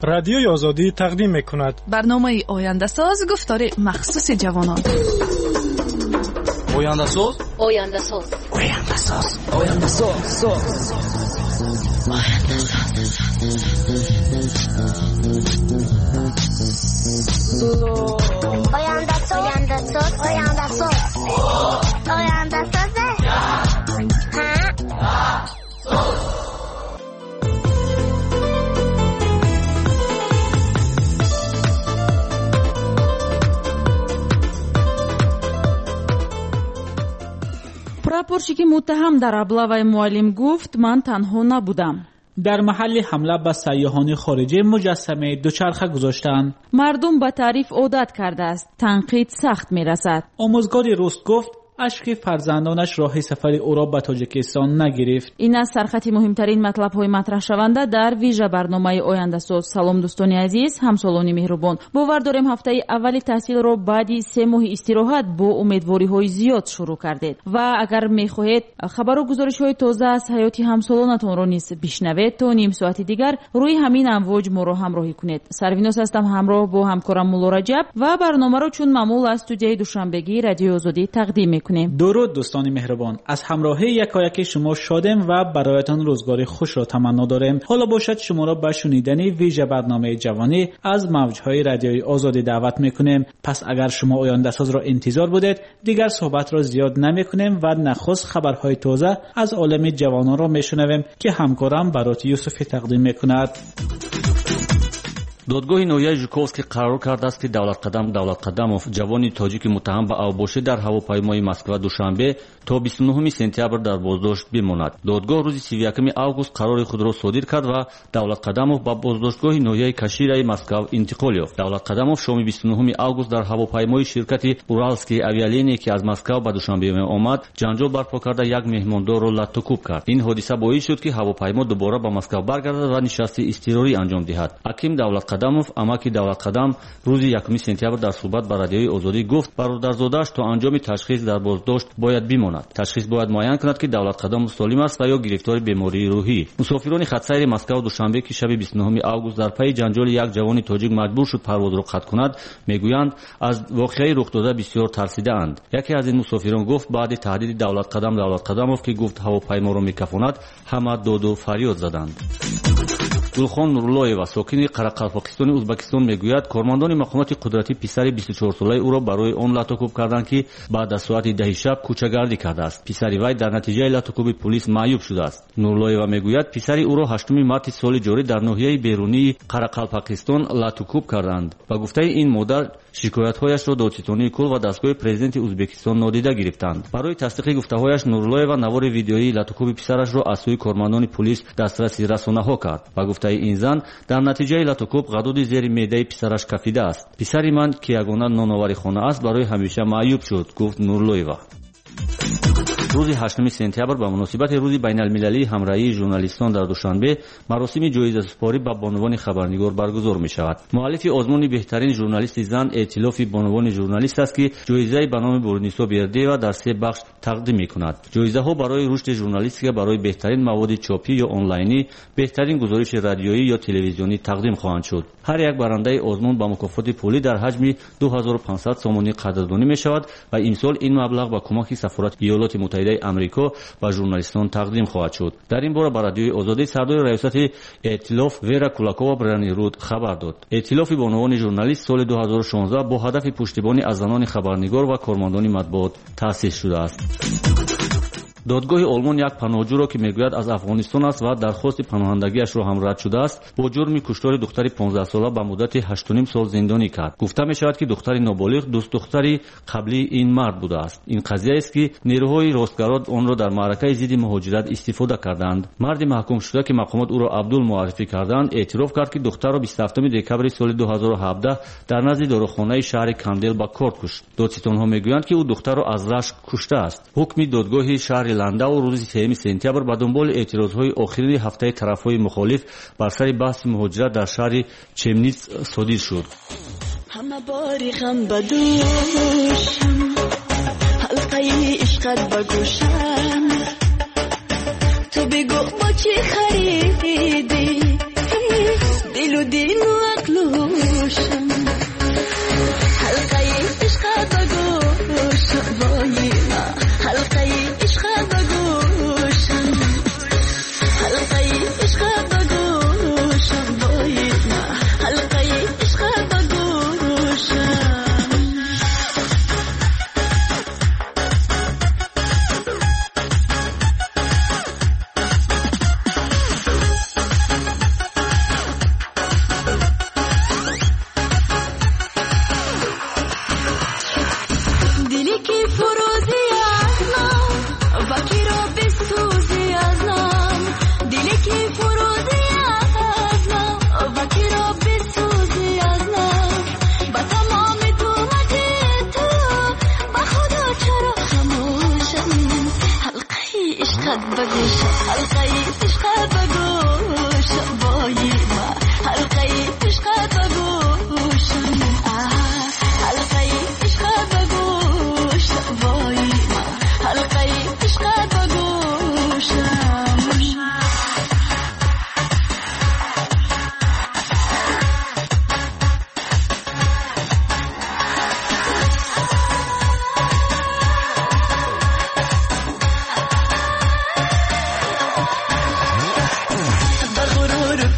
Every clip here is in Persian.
رادیوی آزادی تقدیم می‌کند. برنامه آینده ساز گفتار مخصوص جوانان. آینده ساز آینده ساز آینده ساز آینده ساز آینده ساز آینده ساز آینده ساز прапорщики متهم در ابلاغ معلم گفت من تنها نبودم. در محل حمله به سیاحان خارجی مجسمه دوچرخه گذاشتند. مردم به تعریف عادت کرده است. تنقید سخت میرسد. آموزگار رست گفت اشک فرزندانش راه سفر او را به تاجیکستان نگرفت. این از سرخط مهمترین مطلب‌های مطرح شونده در ویژه برنامه آینده ساز. سلام دوستان عزیز، همسالان مهربان. باور داریم هفته اول تحصیل را بعد 3 ماه استراحت با امیدواری‌های زیاد شروع کردید و اگر می‌خواهید خبر و گزارش‌های تازه از حیات همسالانتان را نیز بشنوید تا نیم ساعت دیگر روی همین امواج ما را همراهی کنید. سرویناس هستم همراه با همکارم مولا رجب و برنامه را چون معمول از استودیوی دوشنبگی رادیو آزادی تقدیم درود دوستان مهربان، از همراهی یکایک شما شادم و برایتان روزگار خوش را تمنا داریم. حالا باشد شما را به شنیدن ویژه برنامه جوانی از موجهای رادیوی آزادی دعوت میکنیم. پس اگر شما آینده ساز را انتظار بودید، دیگر صحبت را زیاد نمیکنیم و نخست خبرهای تازه از عالم جوانان را میشنویم که همکارم برات یوسف تقدیم میکند. دادگاه نویای ژوکوفسکی قرار کرده است که دولت قدموف جوانی تاجیک متهم به اوباشی در هواپیمای مسکو دوشنبه تا 29 سپتامبر در بازداشت بماند. دادگاه روز 31 آگوست قرار خود را صادر کرد و دولت قدموف به بازداشتگاه نویای کشیرای مسکو انتقال یافت. دولت قدموف شام 29 آگوست در هواپیمای شرکت اورالسکی اویالینی که از مسکو به دوشنبه آمد جنجال برپا کرده یک مهماندار را لطو کوب کرد. این حادثه باعث شد که هواپیما دوباره به مسکو برگردد و نشست اضطراری انجام دهد. حکیم دولت قدموف اماکی دولت قدم روز 1 سپتامبر در صحبت با رادیوی آزادی گفت برادرزاده‌اش تا انجام تشخیص در بازداشت باید بماند. تشخیص باید معین کند که دولت قدم سالم است و یا گرفتار بیماری روحی. مسافران خطسیر مسکو دوشنبه که شب 29 آگوست در پی جنجال یک جوان تاجیک مجبور شد پرواز را قطع کند میگویند از واقعه رخ داده بسیار ترسیده‌اند. یکی از این مسافران گفت بعد تهدید دولت قدموف که گفت هواپیما را میکفاند همه داد و فریاد زدند. گلخان نورالله‌یeva ساکن قرقلپاکستان ازبکستان میگوید کارمندان مقامات قدرتی پسر 24 ساله او را برای آن لطوکوب کردند که بعد از ساعت 10 شب کوچه‌گردی کرده است. پسر وی در نتیجه لطوکوب پلیس معیوب شده است. نورالله‌یeva میگوید پسر او را 8 مارس سال جاری در ناحیه بیرونی قرقلپاکستان لطوکوب کردند. با گفته این مادر شکایت‌هایش را دادستانی کل و دستگاه پرزیدنت ازبکستان نادیده گرفتند. برای تصدیق گفته‌هایش نورالله‌یeva نوار ویدیویی لطوکوب پسرش را از سوی کارمندان پلیس دسترس رسانه‌ها کرد. با گفته این زن در نتیجه لطوکوب غدود زیر معده پسرش کفیده است. پسر من که یگانه نانآوری خانه است برای همیشه معیوب شد، گفت نورالله‌یeva. روز 8 سپتامبر به مناسبت روز بین المللی همراهی ژورنالیستان در دوشنبه مراسم جایزه سپاری به بانوان خبرنگار برگزار می شود. مؤلف آزمون بهترین ژورنالیست زن ائتلاف بانوان ژورنالیست است که جایزه به نام برونیسا بیردیوا در 3 بخش تقدیم می کند. جایزه ها برای رشد ژورنالیستیک، برای بهترین مواد چاپی یا آنلاینی، بهترین گزارش رادیویی یا تلویزیونی تقدیم خواهند شد. هر یک برنده آزمون با مکافات پولی در حجم 2500 سومانی قدردانی می شود و امسال این مبلغ با کمک سفارت ایالات متحده امریکا و ژورنالیستان تقدیم خواهد شد. در این باره با رادیوی آزادی سردار ریاست ائتلاف ویرا کولاکووا برانی رود خبر داد. ائتلاف بانوان ژورنالیست سال 2016 با هدف پشتیبانی از زنان خبرنگار و کارمندان مطبوعات تأسیس شده است. دادگاه آلمان یک پناهجو را که میگوید از افغانستان است و درخواست پناهندگیش را هم رد شده است با جرم کشتار دختر 15 ساله به مدت 8.5 سال زندانی کرد. گفته می شود که دختر نابالغ دوست دختری قبلی این مرد بوده است. این قضیه است که نیروهای راستگرا آن را در معرکه ضد مهاجرت استفاده کردند. مرد محکوم شده که مقامات او را عبدول معرفی کردند اعتراف کرد که دختر را 27 دکبر سال 2017 در نزد داروخانه شهر کندل با کارد کشت. دادستانها میگویند که او دختر را از رشک کشته است. حکم دادگاه شهر لندو روز 3 سپتامبر به دنبال اعتراضهای آخرین هفته طرفهای مخالف بر سر بحث مهاجرت در شهر چمنیتس صادر شد. همه باری غم بدوشم حلقه عشقت بگوشم تو بگو با چی خریدی دل و دینو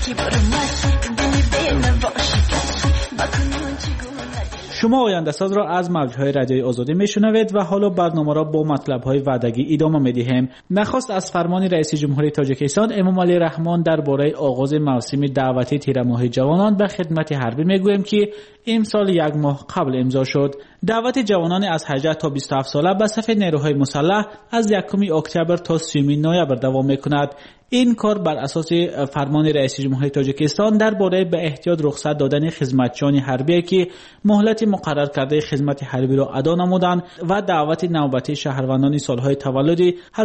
شما آینده ساز را از موجهای رادیوی آزادی میشنوید و حالا برنامه را با مطلب‌های وعدگی ادامه می‌دهیم. نخست از فرمان رئیس جمهوری تاجیکستان امام علی رحمان درباره آغاز موسم دعوتی تیر ماه جوانان به خدمت حربی میگوییم که امسال 1 ماه قبل امضا شد. دعوت جوانان از 18 تا 27 ساله به صف نیروهای مسلح از 1 اکتبر تا 30 نوامبر دوام می‌کند. این کار بر اساس فرمان رئیس جمهوری تاجیکستان درباره به احتیاط رخصت دادن خدمتچیان حربی که مهلت مقرر کرده خدمت حربی را ادا نمودند و دعوت نوبتی شهروندان سالهای تولد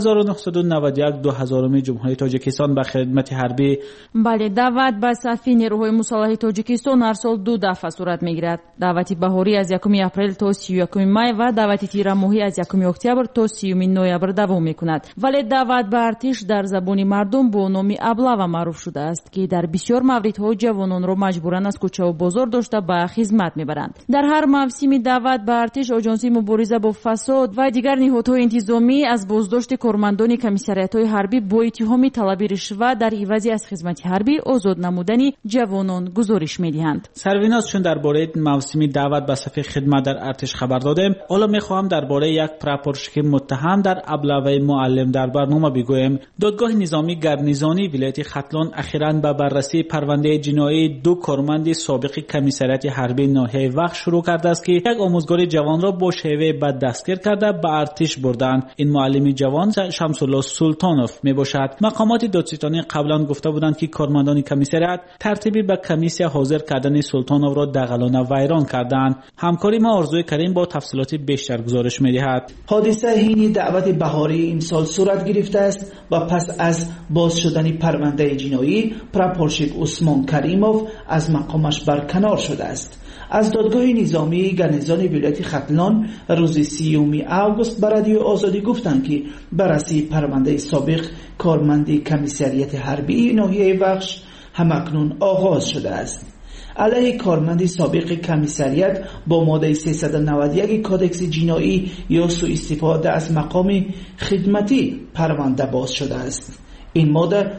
1991 2000 جمهوری تاجیکستان به خدمت حربی. بله، دعوت به صف نیروهای مسلح تاجیکستان هر سال 2 دفعه صورت میگیرد. دعوت بهاری از 1 اپریل تا 31 می و دعوت تیر ماهی از 1 اکتبر تا 30 نوامبر دوام میکند. ولی دعوت به ارتش در زبان مردم با نام ابلوا معروف شده است که در بسیار موردها جوانان را مجبورن از کوچه و بازار داشته به خدمت میبرند. در هر موسم دعوت به ارتش آژانس مبارزه با فساد و دیگر نهادهای انتظامی از بازداشت کارمندان کمیساریات‌های حربی با اتهام طلب رشوه در عوض از خدمت حربی آزاد نمودن جوانان گزارش میدهند. سرویناز چون درباره موسم دعوت به صف خدمت در ارتش خبر دادیم، حالا میخواهم درباره یک پراپورشک متهم در ابلوه معلم در برنامه بگویم. دادگاه نظامی گرنیزانی ولایت ختلان اخیراً به بررسی پرونده جنایی 2 کارمند سابق کمیساریات حربی ناحیه وخش شروع کرده است که یک آموزگار جوان را با شیوه بد دستگیر کرده به ارتش بردند. این معلم جوان شمس الله سلطانوف میباشد. مقامات دادستانی قبلا گفته بودند که کارمندان کمیساریات ترتیبی به کمیسیا حاضر کردن سلطانوف را دغلانه ویران کردند. همکاری ما آرزوی کریم با تفصیلات بیشتر گزارش میدهد. حادثه هینی دعوت بهاری این سال صورت گرفته است و پس از باز شدن پرونده جنایی پراپورشک عثمان کریموف از مقامش برکنار شده است. از دادگاه نظامی گرنیزان ولایت ختلان روز 30 آگوست به رادیو آزادی گفتند که بررسی پرونده سابق کارمند کمیساریات حربی ناحیه وخش همکنون آغاز شده است. علیه کارمند سابق کمیساریات با ماده 391 کادکس جنایی یا سوء استفاده از مقام خدمتی پرونده باز شده است. این ماده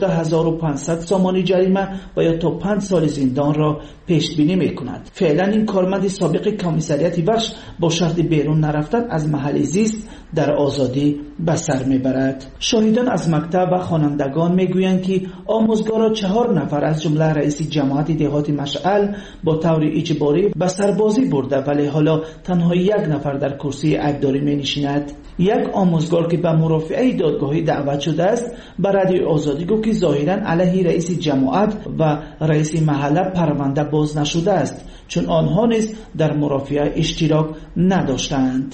12500 سامانی جریمه و یا تا 5 سال زندان را پیش بینی می کند. فعلا این کارمند سابق کمیساریات بخش با شرط بیرون نرفتن از محل زیست در آزادی به سر می برد. شاهدان از مکتب و خوانندگان می گویند که آموزگارا 4 نفر از جمله رئیس جماعت دهات مشعل با طور اجباری به سربازی برده، ولی حالا تنها 1 نفر در کرسی عیبداری می نشیند. یک آموزگار که به مرافعه دادگاهی دعوت شده است به رادیو آزادی گفت که ظاهرا علیه رئیس جماعت و رئیس محله پرونده باز نشده است چون آنها نیز در مرافعه اشتراک نداشتند.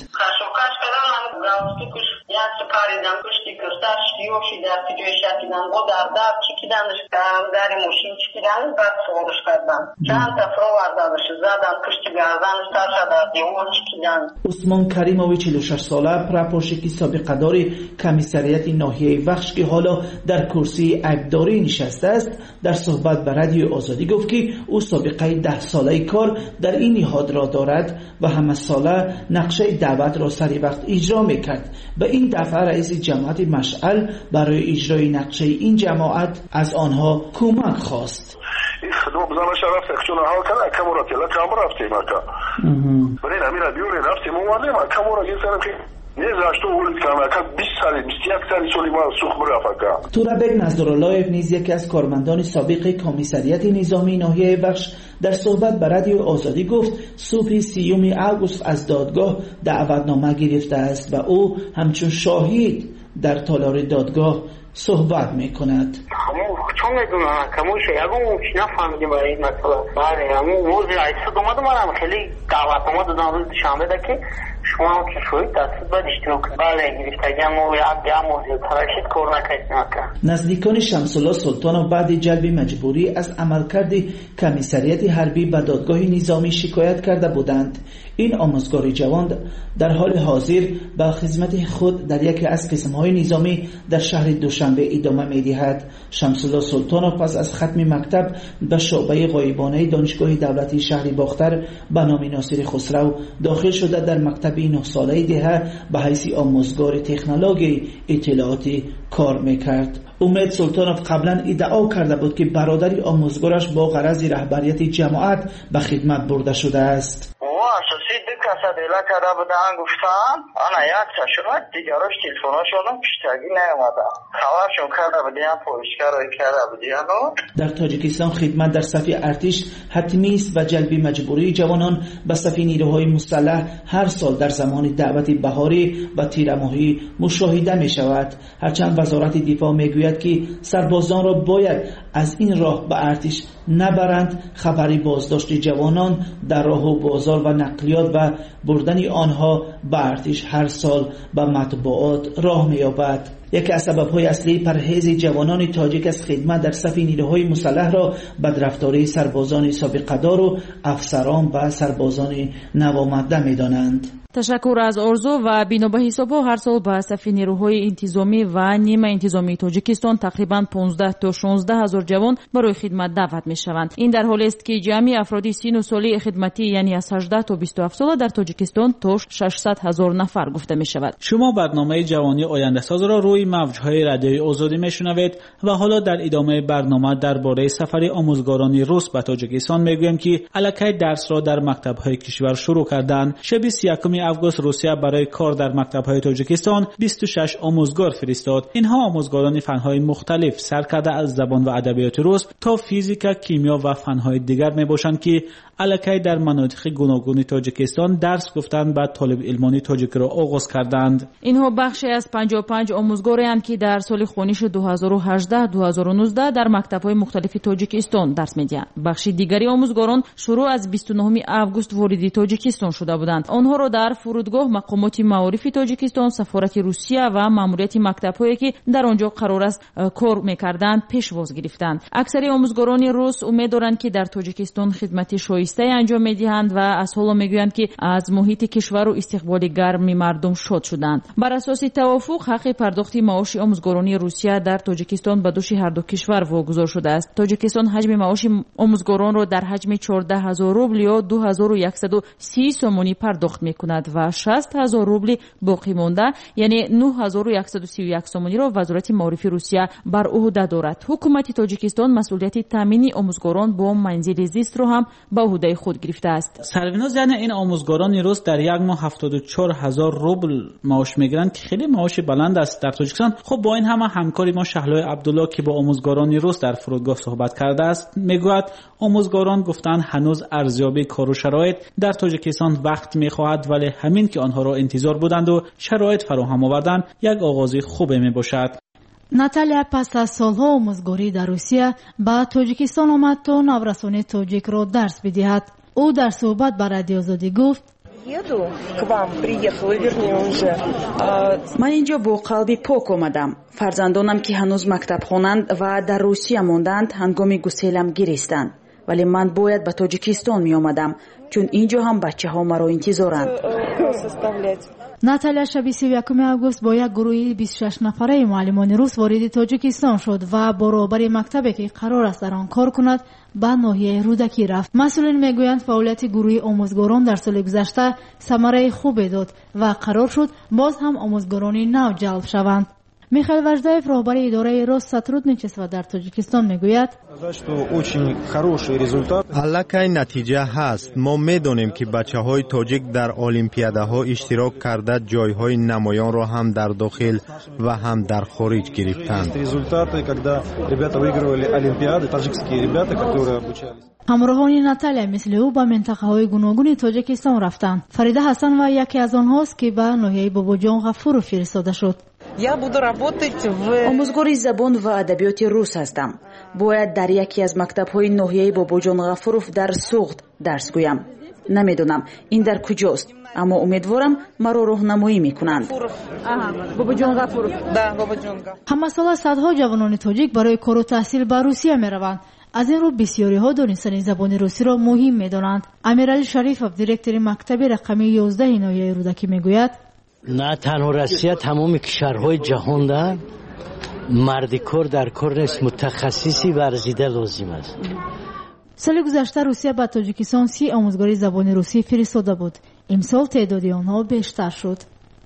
پاریدم پشتی کستر شیوشی در تیجوی شکیدن با در چکیدنش در موشین چکیدن بعد سوالش کردم چند تفرا وردادش زدن پشتی گردنش ترشا در دیوان چکیدن. عثمان کریموی 46 ساله پراپورشکی سابقه‌دار کمیساریات ناحیه وخش که حالا در کرسی عیبداری نشسته است در صحبت به رادیو آزادی گفت که او سابقه 10 ساله کار در این نهاد را دارد و همه ساله نقشه دعوت را سری وقت اجرا میکرد و این دفعه رئیس جماعت مشعل برای اجرای نقشه این جماعت از آنها کمک خواست. خدمت بزنش رفت چون حال کنه کامرا تلا کامرا رفتی ماکا برای نمیره بیوری رفتی موانه کامرا گیسرم که نزاشتو ولید کامرا 20 سال 21 سال سولی ما سوخ برافکا. تورابک نظرالله نیز یکی از کارمندان سابق کمیساریات نظامی ناحیه بخش در صحبت به رادیو آزادی گفت صبح 30 آگوست از دادگاه دعوتنامه گرفته است و او همچون شاهد در تالار دادگاه صحبت میکند. چون میدونم کموش یکو چی نفهمیدیم برای این مسئله. بله همون موضوع عیسی دومده منم خیلی دعوتنامه دادم روز دوشنبه ده که شما هم که شوید دستت باید اشتراک کنید. بله گرفتگی هم موضوع ترشید کار نکنید. نزدیکان شمس الله سلطانوف بعد جلب مجبوری از عملکرد کمیساریات حربی به دادگاه نظامی شکایت کرده بودند. این آموزگار جوان در حال حاضر به خدمت خود در یکی از قسم‌های نظامی در شهر دوشنبه دوشنبه ادامه می‌دهد. شمس‌الله سلطانov پس از ختم مکتب به شعبه غایبانه دانشگاه دولتی شهر باختر به نام ناصر خسرو داخل شده در مکتب 9 ساله دهه به حیث آموزگار تکنولوژی اطلاعاتی کار میکرد. امید سلطانov قبلا ادعا کرده بود که برادری آموزگارش با غرض رهبریت جماعت به خدمت برده شده است. اساسی دو کسا دیلا کرده بودن گفتن انا یک تشون دیگراش تلفناشون پیشتگی نیومده خبرشون کرده بودن پولیسکر رو کرده بودن. در تاجیکستان خدمت در صف ارتش حتمی است و جلب مجبوری جوانان به صف نیروهای مسلح هر سال در زمان دعوت بهاری و تیر ماهی مشاهده می شود. هرچند وزارت دفاع می گوید که سربازان را باید از این راه به ارتش نبرند، خبری بازداشت جوانان در راه و بازار و نقلیات و بردن آنها به ارتش هر سال به مطبوعات راه می‌یابد. یکی از سبب‌های اصلی پرهیز جوانان تاجیک از خدمت در صف نیروهای مسلح را بدرفتاری سربازان سابقه‌دار و افسران و سربازان نوآمده می‌دانند. تشکر از ارزو و بنا به حساب‌ها هر سال به صف نیروهای انتظامی و نیمه انتظامی تاجیکستان تقریباً 15 تا 16 هزار جوان برای خدمت دعوت می‌شوند. این در حالی است که جمعی افراد سن و سالی خدمتی یعنی از 18 تا 27 ساله در تاجیکستان تا 600 هزار نفر گفته می‌شود. شما برنامه جوانی آینده ساز را روی موج‌های رادیوی آزادی می‌شنوید و حالا در ادامه برنامه درباره سفر آموزگاران روس به تاجیکستان می‌گوییم که الکی درس را در مکتب‌های کشور شروع کردند. شب 31 آگوست روسیه برای کار در مکتب‌های تاجیکستان 26 آموزگار فرستاد. اینها آموزگاران فن‌های مختلف سرکرده از زبان و ادبیات روس تا فیزیک، کیمیا و فن‌های دیگر میباشند که الکی در مناطق گوناگون تاجیکستان درس گفتند و طالب علمان تاجیک را آغاز کردند. اینها بخشی از 55 آموزگارند که در سال خوانش 2018-2019 در مکتب‌های مختلف تاجیکستان درس می‌دهند. بخش دیگری آموزگاران شروع از 29 آگوست وارد تاجیکستان شده بودند. آنها را در فرودگاه مقامات معارف تاجیکستان، سفارت روسیه و ماموریت مکتب‌هایی که در آنجا قرار است کار می‌کردند پیشواز گرفتند. اکثر آموزگاران روس امید دارند که در تاجیکستان خدمت شایسته انجام می‌دهند و از حالا می‌گویند که از محیط کشور و استقبال گرم مردم شاد شدند. بر اساس توافق حق پرداخت معاش آموزگاران روسیه در تاجیکستان به دوش هر دو کشور واگذار شده است. تاجیکستان حجم معاش آموزگاران را در حجم 14000 روبل یا 2130 سومونی پرداخت می‌کند و 60000 روبل باقی مانده یعنی 9131 سومونی را وزارت معارف روسیه بر عهده دارد. حکومت تاجیکستان مسئولیت تامین آموزگاران با منزل زیست را هم به عهده خود گرفته است. سروناز یعنی این آموزگاران روس در یک ماه 74000 روبل معاش میگیرند که خیلی معاش بلند است در تاجیکستان. خب با این همه همکاری ما شهلای عبدالله که با آموزگاران روس در فرودگاه صحبت کرده است میگوید آموزگاران گفتند هنوز ارزیابی کار و شرایط در تاجیکستان وقت میخواهد ولی همین که آنها را انتظار بودند و شرایط فراهم آوردند یک آغاز خوب میباشد. ناتالیا پس از سالها آموزگاری در روسیه به تاجیکستان آمد تا نورسان تاجیک را درس بدهد. او در صحبت با رادیو آزادی گفت من اینجا با قلبی پاک آمدم. فرزندانم که هنوز مکتب خوانند و در روسیه ماندند هنگام گسیلم گریستند. ولی من باید به تاجیکستان می آمدم چون اینجا هم بچه ها مرا انتظارند. ناتالیا شب 31 آگوست با یک گروه 26 نفره معلمان روس وارد تاجیکستان شد و برابر مکتبی که قرار است در آن کار کند به ناحیه رودکی رفت. مسئولین میگویند فعالیت گروه آموزگاران در سال گذشته ثمره خوبی داد و قرار شد باز هم آموزگاران نو جلب شوند. میخائیل وژدایف رهبر اداره Россотрудничества در تاجیکستان میگوید الکی نتیجه هست. ما میدانیم که بچه‌های تاجیک در المپیادها اشتراک کرده جایهای نمایان را هم در داخل و هم در خارج گرفتند. همراهان ناتالیا مثل او به منطقه های گوناگون تاجیکستان رفتند. فریده حسن و یکی از آنهاست که به ناحیه باباجان غفور فرستاده شد. آموزگار زبان و ادبیات روس هستم. باید در یکی از مکتب‌های ناحیه باباجان غفوروف در سوغد درس گویم. نمیدونم این در کجاست اما امیدوارم مرا راهنمایی میکنند. باباجان غفوروف. همه سال صدها جوانان تاجیک برای کار و تحصیل به روسیه میروند. از این رو بسیاری ها دانستن زبان روسی را مهم میدانند. امیرعلی شریفов دیرکتور مکتب رقمی 11 ناحیه رودکی میگوید نه تنها روسیه تمام کشورهای جهان مرد کار در کار نیست، متخصصی ورزیده لازم است. سال گذشته روسیه به تاجیکستان 30 آموزگاری زبان روسی فرستاده بود. امسال تعداد آنها بیشتر شد.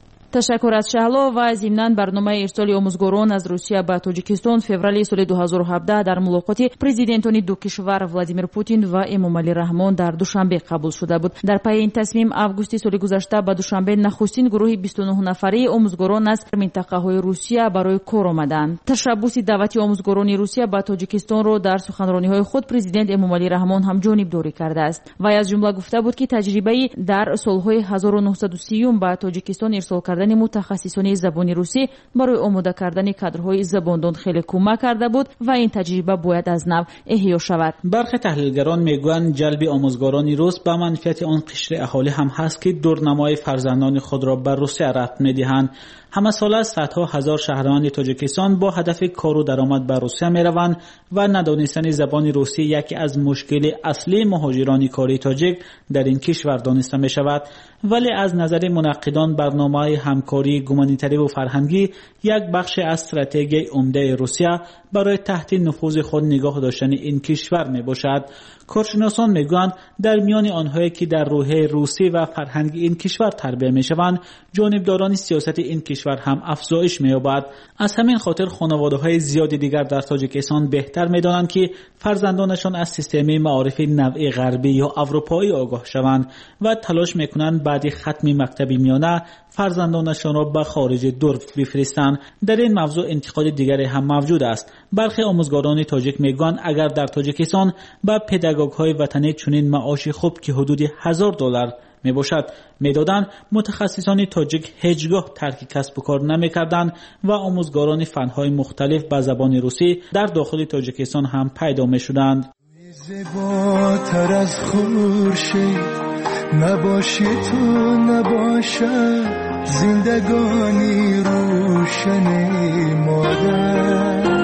تشکر از شهلا و ضمناً برنامه ارسال آموزگاران از روسیه به تاجیکستان فوریه سال 2017 در ملاقات پرزیدنتان دو کشور ولادیمیر پوتین و امامعلی رحمان در دوشنبه قبول شده بود. در پی این تصمیم август سال گذشته به دوشنبه نخستین گروه 29 نفره آموزگاران از منطقه‌های روسیه برای کار آمدند. تشبث دعوت آموزگاران روسیه به تاجیکستان را در سخنرانی‌های خود پرزیدنت امامعلی رحمان هم جانبداری کرده است. و از جمله گفته بود که تجربه در سال‌های 1930 به تاجیکستان ارسال کردن متخصصان زبان روسی برای آماده کردن کادرهای زباندان خیلی کمک کرده بود و این تجربه باید از نو احیا شود. برخی تحلیلگران میگویند جلب آموزگاران روس به منفعت آن قشر اهالی هم هست که دورنمای فرزندان خود را به روسیه رفت میدهند. همه ساله صدها هزار شهروند تاجیکستان با هدف کار و درآمد به روسیه میروند و ندانستن زبان روسی یکی از مشکل اصلی مهاجران کاری تاجیک در این کشور دانسته می شود. ولی از نظر منقدان برنامه همکاری گومانیتری و فرهنگی یک بخش از استراتژی عمده روسیه برای تحت نفوذ خود نگاه داشتن این کشور می باشد. کارشناسان میگویند در میان آنهایی که در روحیه روسی و فرهنگ این کشور تربیت میشوند جانبداران سیاست این کشور هم افزایش می‌یابد. از همین خاطر خانواده‌های زیادی دیگر در تاجیکستان بهتر می‌دانند که فرزندانشان از سیستم معارف نوعی غربی یا اروپایی آگاه شوند و تلاش می‌کنند بعد ختم مکتب میانه فرزندانشان را به خارج دور بفرستند. در این موضوع انتقاد دیگری هم موجود است. برخی آموزگاران تاجیک میگویند اگر در تاجیکستان به پداگوگ‌های وطنی چنین معاش خوب که حدود $1000 می باشد میدادند، متخصصان تاجیک هیچگاه ترک کسب و کار نمیکردند و آموزگاران فنهای مختلف به زبان روسی در داخل تاجیکستان هم پیدا می شدند. زیباتر از خورشید نباشی تو نباشد زندگانی روشنی مادر،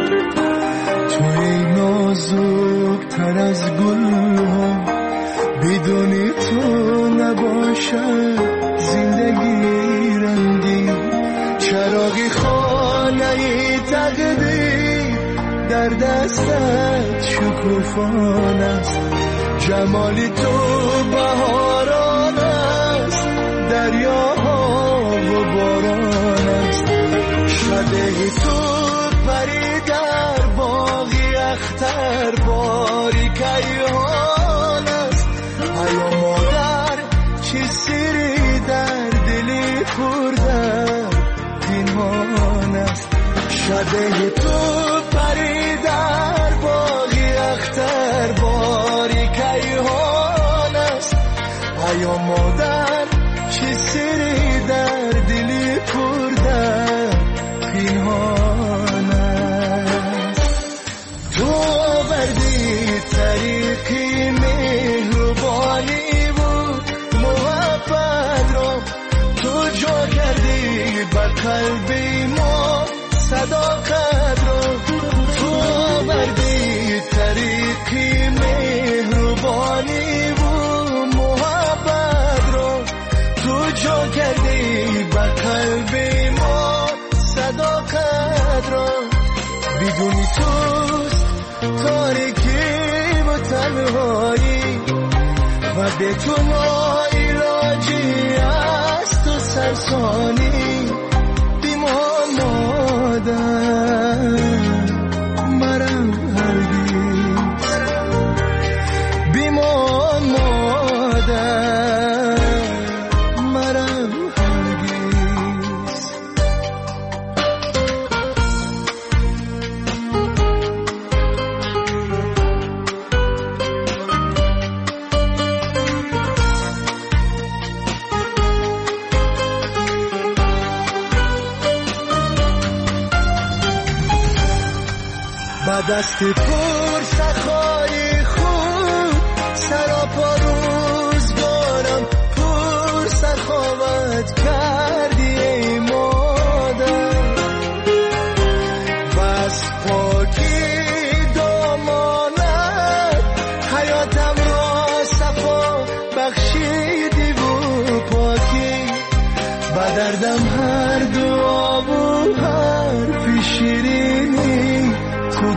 توی نازکتر از گل ها بدونی تو نباشد زندگی رنگی، چراغی خانه تقدیر در دستت شکوفان است، جمالی تو بهاران است، دریاها و باران است، شده تو پری در باغی اختر باری کیهان است، ایا مادر چی سری در دلی خورده پنهان است، شده تو پری در باغی اختر باری کیهان است، ایا مادر چی سری در دلی خورده پنهان است، تو بردی طریقی مهربانی بود محبت را، تو جا کردی به قلب ما صداقت را، تو بردی طریقی مهربانی بود محبت را، تو جا کردی به قلب ما صداقت را، بدونی توست تاریکی و تنهایی و به تو ناعلاجی است و سرسانی، بیمان مادر مرم هرگیز، بیمان مادر مرم هرگیز. دست پر سخای خود سراپا روزگارم پر سخاوت کردی ای مادر، بس پاکی دامانت حیاتم را صفا بخشیدی و پاکی، به دردم هر دعا و حرفی شیرین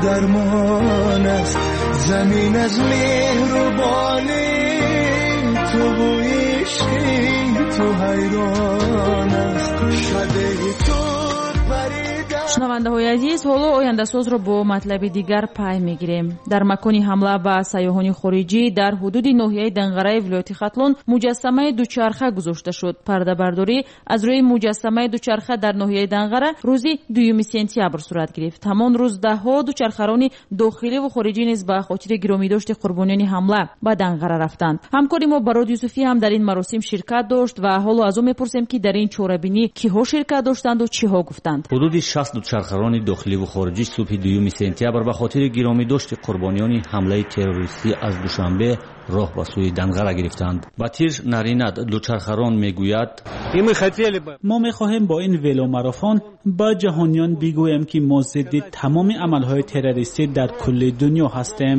درمان است زمین از مهربانی تو بویشی تو حیران است شده تو шунавандаҳои азиз, ҳоло ояндасозро бо матлаби дигар пай мегирем. Дар макони ҳамла ба сайёҳони хориҷӣ дар ҳудуди ноҳияи Данғараи вилояти Хатлон муҷассамаи дучарха гузошта шуд. Пардабардорӣ аз рӯи муҷассамаи дучарха дар ноҳияи Данғара рӯзи 2 сентябр сурат гирифт. ҳамон рӯз даҳҳо дучархарони дохиливу хориҷӣ низ ба хотири гиромидошти қурбониёни ҳамла ба Данғара рафтанд. ҳамкори мо Барод Юсуфӣ ҳам дар ин маросим ширкат дошт ва ҳоло аз ӯ мепурсем ки дар ин чорабинӣ киҳо ширкат доштанду чиҳо гуфтанд. ҳудуди 60 дучархарони дохиливу хориҷӣ субҳи 2 сентябр ба хотири гиромидошти қурбониёни ҳамлаи террористӣ аз душанбе роҳ ба сӯи Данғара гирифтанд. Батир Наринат дучархарон мегӯяд: мо мехоҳем бо ин веломарафон ба ҷаҳониён бигӯем ки мо зидди тамоми амалҳои террористӣ дар кулли дунё ҳастем.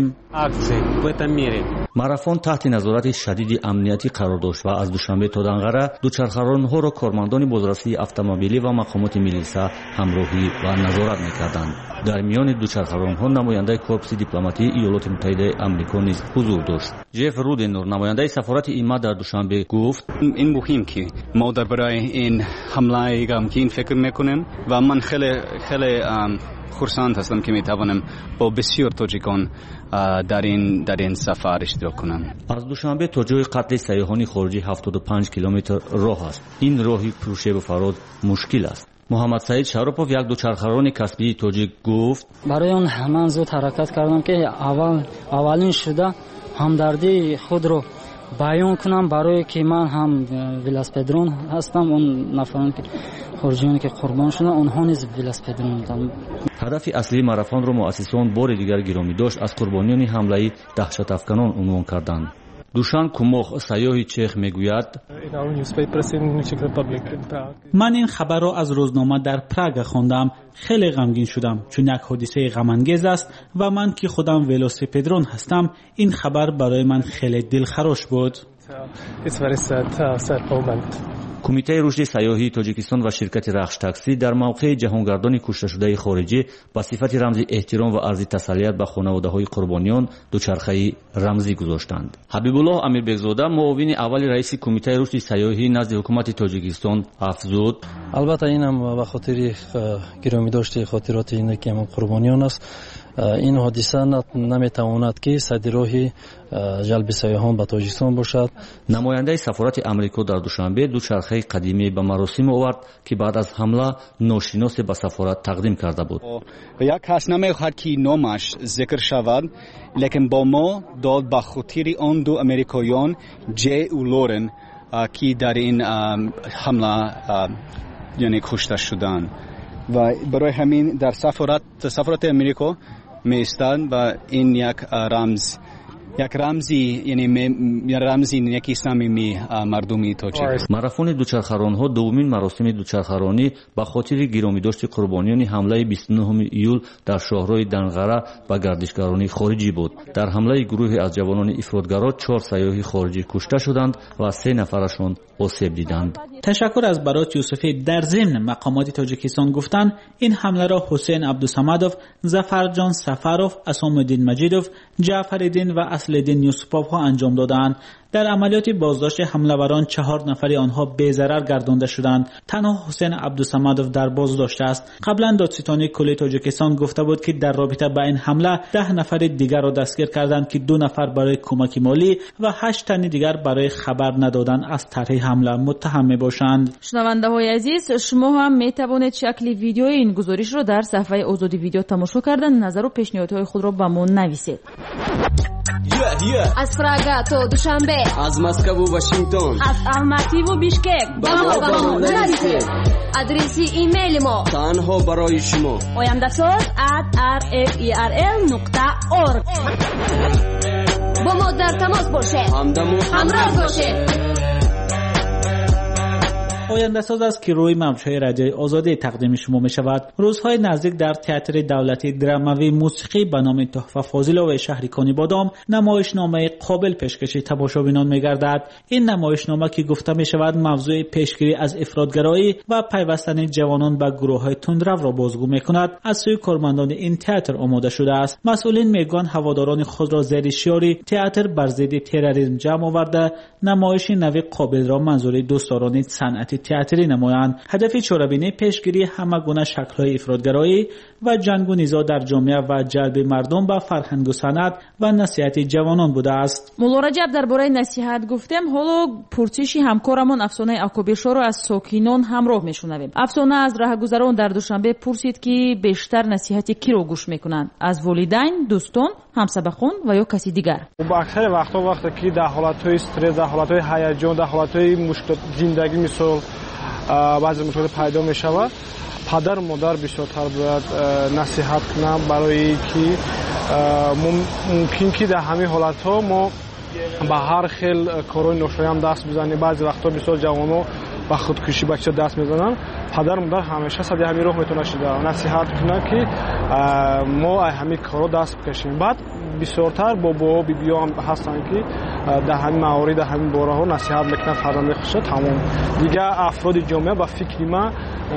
марафон таҳти назорати шадиди амнияти қарор дошт ва аз душанбе то Данғара дучархаронҳоро кормандони бозрасии автомобилӣ ва мақомоти милиса ҳамроҳӣ ва назорат мекарданд. дар миёни дучархаронҳо намояндаи корпуси дипломатии иёлоти муттаҳидаи амрико низ ҳузур дошт. Джеф Руденор, намояндаи сафорати ИМА дар Душанбе гуфт: ин муҳим ки мо дар барои ин ҳамлаи ғамгин фикр мекунем ва ман хеле хурсанд ҳастам ки метавонам бо бисёр тоҷикон дар ин сафар иштирок кунам. аз душанбе то ҷои қатли сайёҳони хориҷӣ 75 километр роҳ аст. ин роҳи пуршебу фарод мушкил аст. муҳаммад Саид Шаропов, як дучархарони касбии тоҷик, гуфт: барои он ман зуд ҳаракат кардам ки аввалин шуда ҳамдардии худро баён кунам, барое ки ман ҳам велосипедрон ҳастам, он нафарон ки хориҷиёне ки қурбон шуданд онҳо низ велосипедрон буданд. ҳадафи аслии марафонро муассисон бори дигар гиромӣ дошт аз қурбониёни ҳамлаи даҳшатафканон унвон карданд. Душан Кумох, сайёҳи чех, мегӯяд: ман ин хабарро аз рӯзнома дар Прага хондам. хеле ғамгин шудам, чун як ҳодисаи ғамангез аст ва ман ки худам велосипедрон ҳастам, ин хабар барои ман хеле дилхарош буд. кумитаи рушди сайёҳии Тоҷикистон ва ширкати Рахш таксӣ дар мавқеи ҷаҳонгардони кушташудаи хориҷӣ ба сифати рамзи эҳтиром ва арзи таsalлият ба хонаводаҳои қурбониён дучархаи рамзӣ гузоштанд. ҳабибуллоҳ Амирбекзода, муовини аввали раиси кумитаи рушди сайёҳӣ назди ҳукумати Тоҷикистон, афзуд: албатта инам ба хотири гиромидошти хотироти неки қурбониён аст. ин ҳодиса наметавонад ки садироҳи ҷалби сайёҳон ба Тоҷикистон бошад. намояндаи сафорати Амрико дар Душанбе дучархаи қадимӣ ба маросим овард ки баъд аз ҳамла ношиносе ба сафорат тақдим карда буд. як кас намехоҳад ки номаш зикр шавад, лекин бо мо дод ба хотири он ду амрикоён Ҷей ва Лорен ки дар ин ҳамла яъне кушта шуданд. ва барои ҳамин дар сафорати Амрико меистанд ва ин як рамзи неки самими мардуми тоҷик. марафони дучархаронҳо дуввумин маросими дучархаронӣ ба хотири гиромидошти қурбониёни ҳамлаи 29 июл дар шоҳрои Данғара ба гардишгарони хориҷӣ буд. дар ҳамлаи гурӯҳе аз ҷавонони ифротгаро 4 сайёҳи хориҷӣ кушта шуданд ва 3 нафарашон осеб диданд. ташаккур аз Барот Юсуфӣ. дар зимн мақомоти Тоҷикистон гуфтанд ин ҳамларо Ҳусейн Абдусамадов, Зафарҷон Сафаров, Асомуддин Маҷидов, Ҷаъфариддин ва Аслиддин Юсуповҳо анҷом доданд. дар амалиёти боздошти ҳамлаварон 4 нафари онҳо безарар гардонда шуданд. танҳо Ҳусейн Абдусамадов дар боздошт аст. қаблан додситони кулли Тоҷикистон гуфта буд ки дар робита ба ин ҳамла 10 нафари дигарро дастгир карданд ки 2 нафар барои кӯмаки молӣ ва 8 тани дигар барои хабар надодан аз тарҳи ҳамла муттаҳам мебошанд. шунавандаҳои азиз, шумо ҳам метавонед шакли видеои ин гузоришро дар сафҳаи Озоди видео тамошо карда назару пешниҳодҳои худро ба мо нависед. аз Прага то Душанбе, аз Москву Вашингтон, аз Алмативу Бишкек ба мо нависед. адреси имейли мо танҳо барои шумо oyandasoz@rferl.org. бо мо дар тамос бошед, ҳамроҳ бошед. آینده ساز است که روی موجهای رادیوی آزادی تقدیم شما می شود. روزهای نزدیک در تئاتر دولتی دراموی موسیقی به نام تحفه فاضل‌آور شهریکانی بادام نمایشنامه قابل پیشکشی تماشابینان می گردد. این نمایشنامه که گفته می شود موضوع پیشگیری از افراطگرایی و پیوستن جوانان به گروه‌های تندرو را بازگو می کند از سوی کارمندان این تئاتر آماده شده است. مسئولین میگویند هواداران خود را زیر شعار تئاتر بر ضد تروریسم جمع آورده نمایش نوی قابل را منظور دوستداران صنعت تئاتری نمایند. هدف چاره‌بینی پیشگیری همه گونه شکل‌های افراطگرایی و جنگ و نزاع در جامعه و جلب مردم به فرهنگ و صنعت و نصیحت جوانان بوده است. مولا رجب درباره نصیحت گفتم. حالا پرسشی همکارمون افسانه اکوبیشو رو از ساکنان همراه میشنویم. افسانه از راهگذران در دوشنبه پرسید که بیشتر نصیحت کی رو گوش میکنن؟ از والدین، دوستان، همسبخان و یا کسی دیگر؟ با اکثر وقتی که در حالت‌های استرس، در حالت‌های هیجان، در حالت‌های مشکل زندگی مثل بعضی مشکلات پیدا می‌شود، پدر و مادر بیشتر باید نصیحت کنم برای که ممکن که در همین حالت‌ها ما به هر خیل کارهای ناشایست دست بزنیم. بعضی وقتا بسیار جوان‌ها با خودکشی بچه دست میزنن. پدر و مادر همیشه صد همین راه میتونه شده نصیحت کنه که ما همین کارا دست بکشیم. بعد بسیارتر بابا بی بی هم هستن که در همین موارد در همین باره ها نصیحت میکنن فرزند خودش. تمام دیگه افراد جامعه با فکر ما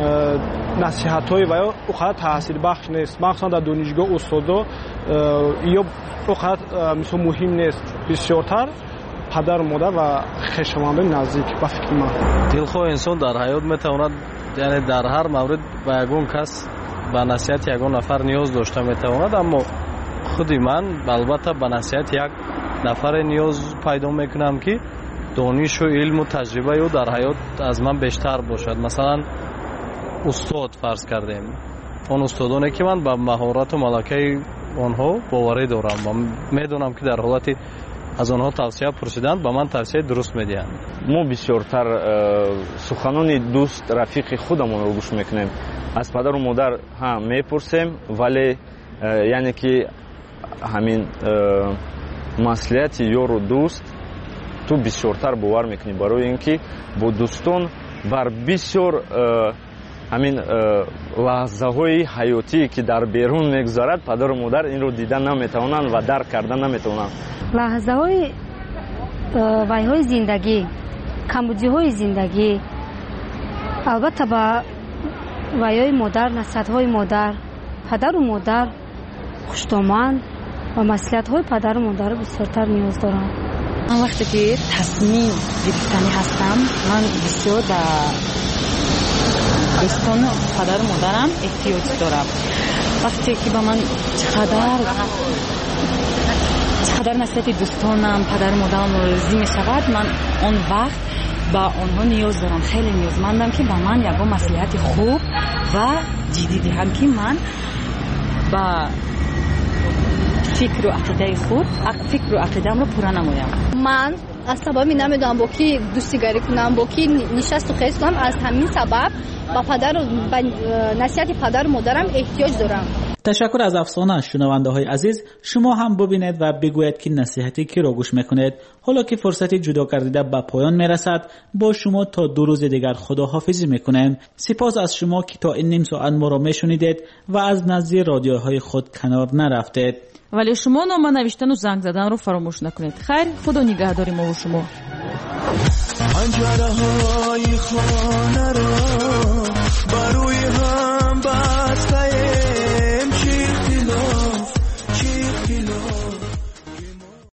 نصیحت های و یا اونقدر تاثیر بخش نیست. مخصوصا در دانشگاه استادا یا اونقدر مثلا مهم نیست. بسیارتر پدر و مادر و خویشاوندان نزدیک با فکر ما. دلخواه انسان در حیات میتواند یعنی در هر مورد با یگان کس به نصیحت یگان نفر نیاز داشته میتواند، اما خودی من البته به نصیحت یک نفر نیاز پیدا میکنم که دانش و علم و تجربه او در حیات از من بیشتر باشد. مثلا استاد فرض کردیم، اون استادانی که من به مهارت و ملکه آنها باوری دارم و میدونم که در حالت از آنها توصیه پرسیدن به من توصیه درست میدهند. ما بسیارتر سخنان دوست رفیق خودمون رو گوش میکنیم. از پدر و مادر هم میپرسیم، ولی یعنی که همین مصلحت یار و دوست تو بسیارتر باور میکنی، برای اینکه با دوستان بر بسیار همین لحظه های حیاتی که در بیرون میگذارد پدر و مادر این رو دیدن نمیتونن و درک کردن نمیتونن. لحظه های وای های زندگی، کمبودی های زندگی، البته با وای های مادر، نصیحت های مادر، پدر و مادر خوشتومن و مصلحت های پدر و مادر بسیارتر نیاز دارم. من وقتی که تصمیم گرفتنی هستم من بسیار دوستان پدر و مادرم احتیاج دارم. وقتی که با من چقدر نصیحت دوستانم پدر و مادرم راضی می شود، من اون وقت با آنها نیاز دارم. خیلی نیازمندم که با من یگان مصلحت خوب و جدی دهم که من با فکر و عقیده خود فکر و عقیده‌ام رو پورا نمایم. من از سبب نمیدونم با کی دوستیگری کنم، با کی نشست و خیز کنم. از همین سبب با پدر و نصیحت پدر و مادرم احتیاج دارم. تشکر از افسانه. شنونده های عزیز، شما هم ببینید و بگویید که نصیحتی کی را گوش میکنید. حالا که فرصت جدا گردیده به پایان میرسد، با شما تا 2 روز دیگر خداحافظی میکنیم. سپاس از شما که تا این نیم ساعت ما را میشنیدید و از نزد رادیوهای خود کنار نرفتید. ولی شما نامه نوشتن و زنگ زدن رو فراموش نکنید. خیر، خدا نگهداری ما و شما. پنجره های خانه را بروی